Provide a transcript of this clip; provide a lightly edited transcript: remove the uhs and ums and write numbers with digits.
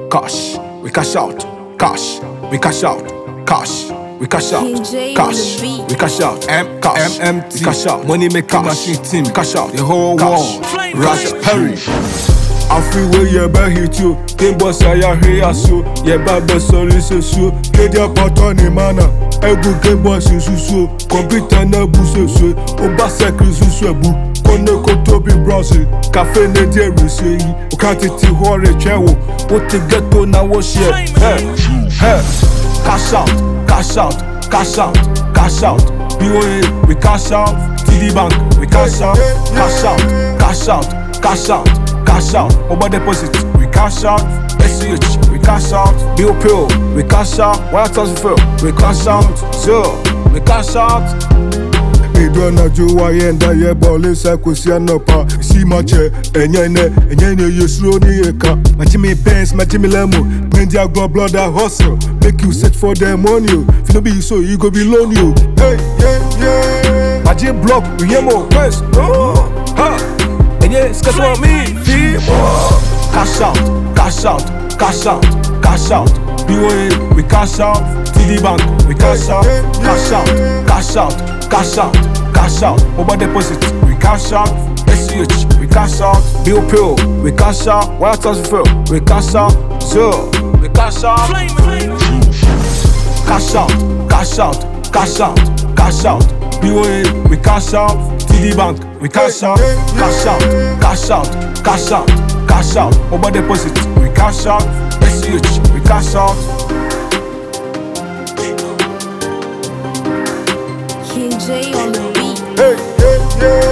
cash, we cash out, cash, we cash out, cash, we cash out, cash, we cash out, cash, MMT, cash out, money making machine team, cash out, the whole world, Rush Perry. I feel where you better hit you. Game boss, I hear so. Yeah, bad sorry, so. Get your pattern in manner. Ego game boss, so. Computer na buso, so. Oba secret, so. Kono koto be browsing. Cafe ne de rese. Okatiti hore chewo. What the ghetto na wash here. Hey. Cash out, cash out, cash out, cash out. BOA, we cash out. TD Bank, we cash out. Cash out, cash out, cash out. Cash out, over deposit, we cash out. SCH, we cash out. BOPO, we cash out. Wire transfer, we cash out. So, we cash out. Idwana Joa yenda ye bole sa kusia nopa. See my chair, enye you slow ni eka. My Jimmy Benz, my Jimmy Lemo. Mendia go blood that hustle. Make you search for them money. If you be so, you go be lonely. Hey, yeah. My Jim block, we hear more. West, and yeah, it's cause on me. Cash out, cash out, cash out, cash out. BOA, we cash out. TD Bank, we cash out. Cash out, cash out, cash out, cash out. Over deposit, we cash out. SCH, we cash out. BOPO, we cash out. Wire transfer, we cash out. So, we cash out. Cash out, cash out, cash out, cash out. BOA, we cash out. TD Bank, we cash out. Cash out, cash out, cash out, cash out. Over deposit, we cash out. SCH, we cash out. King J on the beat. Hey.